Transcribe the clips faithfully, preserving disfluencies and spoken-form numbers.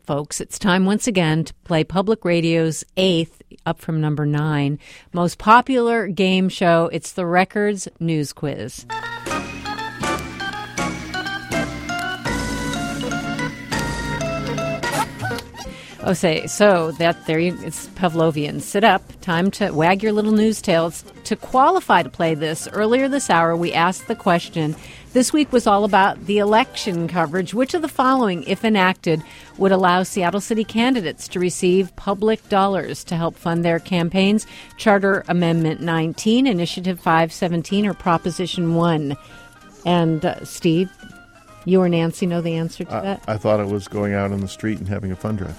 folks, it's time once again to play Public Radio's eighth, up from number nine, most popular game show. It's the Records News Quiz. Oh, say, so that there you, it's Pavlovian. Sit up. Time to wag your little news tails. To qualify to play this, earlier this hour, we asked the question. This week was all about the election coverage. Which of the following, if enacted, would allow Seattle City candidates to receive public dollars to help fund their campaigns? Charter Amendment nineteen, Initiative five seventeen, or Proposition one? And, uh, Steve, you or Nancy know the answer to I, that? I thought it was going out on the street and having a fund drive.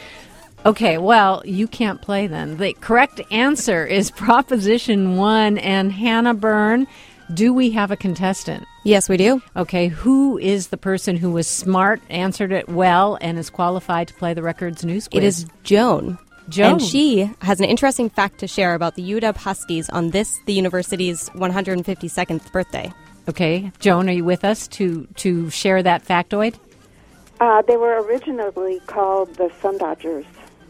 Okay, well, you can't play then. The correct answer is Proposition one. And Hannah Byrne, do we have a contestant? Yes, we do. Okay, who is the person who was smart, answered it well, and is qualified to play the Records News Quiz? It is Joan. Joan. And she has an interesting fact to share about the U W Huskies on this, the university's one hundred fifty-second birthday. Okay, Joan, are you with us to, to share that factoid? Uh, they were originally called the Sun Dodgers.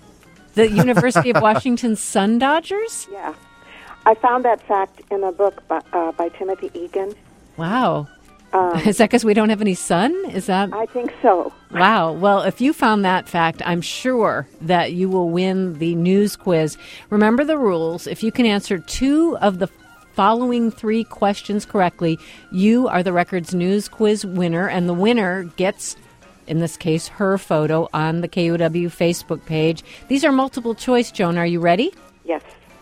The University of Washington Sun Dodgers? Yeah. I found that fact in a book by, uh, by Timothy Egan. Wow. Um, Is that because we don't have any sun? Is that? I think so. Wow. Well, if you found that fact, I'm sure that you will win the news quiz. Remember the rules. If you can answer two of the following three questions correctly, you are the Records News Quiz winner, and the winner gets, in this case, her photo on the K U W Facebook page. These are multiple choice, Joan. Are you ready? Yes.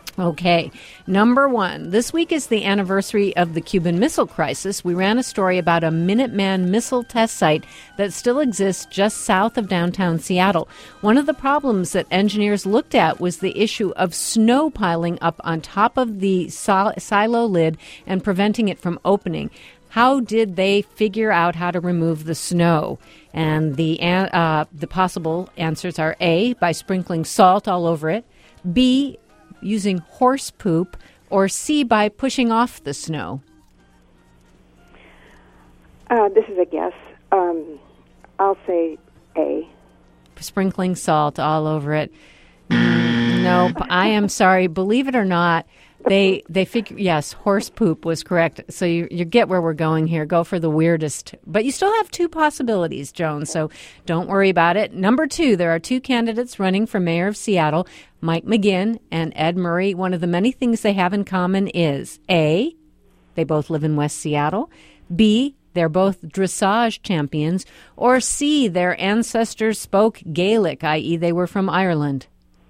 Okay. Number one, this week is the anniversary of the Cuban Missile Crisis. We ran a story about a Minuteman missile test site that still exists just south of downtown Seattle. One of the problems that engineers looked at was the issue of snow piling up on top of the sil- silo lid and preventing it from opening. How did they figure out how to remove the snow? And the uh, the possible answers are A, by sprinkling salt all over it, B, using horse poop, or C, by pushing off the snow. Uh, this is a guess. Um, I'll say A. Sprinkling salt all over it. Nope. I am sorry. Believe it or not, They they figure yes, horse poop was correct. So you you get where we're going here. Go for the weirdest, but you still have two possibilities, Joan. So don't worry about it. Number two, there are two candidates running for mayor of Seattle, Mike McGinn and Ed Murray. One of the many things they have in common is A, they both live in West Seattle. B, they're both dressage champions. Or C, their ancestors spoke Gaelic, that is, they were from Ireland.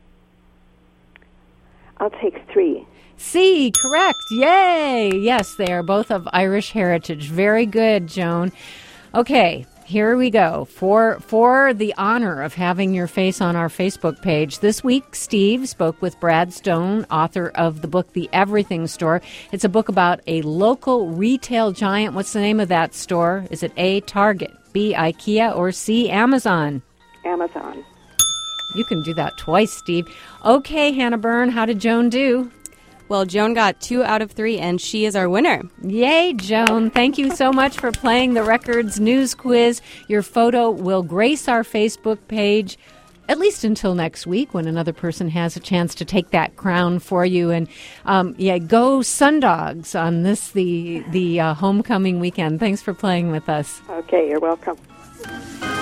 I'll take three. C, correct. Yay! Yes, they are both of Irish heritage. Very good, Joan. Okay, here we go. For for the honor of having your face on our Facebook page, this week Steve spoke with Brad Stone, author of the book The Everything Store. It's a book about a local retail giant. What's the name of that store? Is it A, Target, B, IKEA, or C, Amazon? Amazon. You can do that twice, Steve. Okay, Hannah Byrne, how did Joan do? Well, Joan got two out of three, and she is our winner. Yay, Joan. Thank you so much for playing the Records News Quiz. Your photo will grace our Facebook page, at least until next week when another person has a chance to take that crown for you. And, um, yeah, go Sundogs on this, the, the uh, homecoming weekend. Thanks for playing with us. Okay, you're welcome.